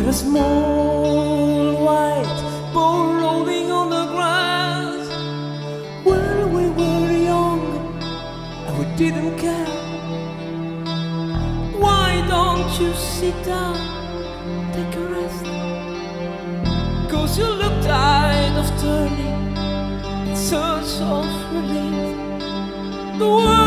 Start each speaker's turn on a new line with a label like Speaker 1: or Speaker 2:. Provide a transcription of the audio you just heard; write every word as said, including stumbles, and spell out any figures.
Speaker 1: a small white ball rolling on the grass. Well, we were young and we didn't care. Why don't you sit down, take a rest? 'Cause you look tired of turning in search of relief. The world